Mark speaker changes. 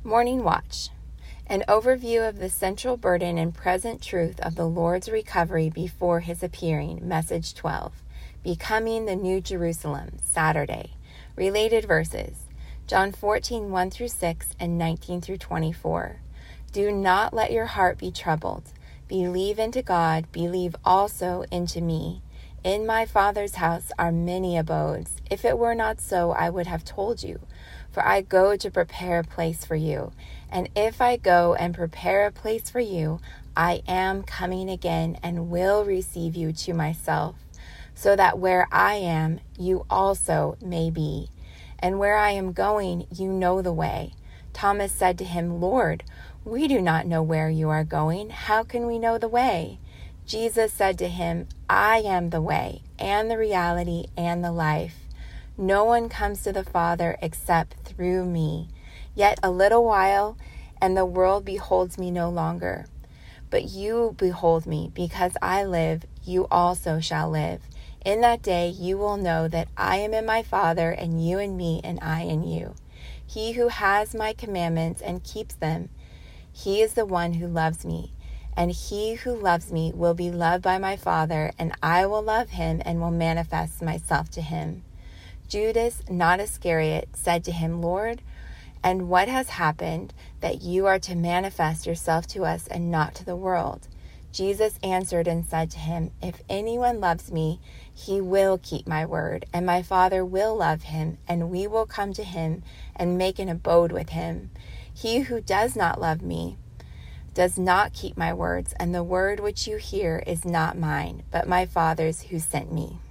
Speaker 1: Morning Watch. An overview of the central burden and present truth of the Lord's recovery before his appearing. Message 12. Becoming the New Jerusalem. Saturday. Related verses. John 14:1-6 and 19-24. Do not let your heart be troubled. Believe into God, believe also into me. In my Father's house are many abodes. If it were not so, I would have told you. For I go to prepare a place for you. And if I go and prepare a place for you, I am coming again and will receive you to myself, so that where I am, you also may be. And where I am going, you know the way. Thomas said to him, Lord, we do not know where you are going. How can we know the way? Jesus said to him, I am the way, and the reality, and the life. No one comes to the Father except through me. Yet a little while, and the world beholds me no longer. But you behold me, because I live, you also shall live. In that day you will know that I am in my Father, and you in me, and I in you. He who has my commandments and keeps them, he is the one who loves me. And he who loves me will be loved by my Father, and I will love him and will manifest myself to him. Judas, not Iscariot, said to him, Lord, and what has happened that you are to manifest yourself to us and not to the world? Jesus answered and said to him, If anyone loves me, he will keep my word, and my Father will love him, and we will come to him and make an abode with him. He who does not love me does not keep my words, and the word which you hear is not mine, but my Father's who sent me.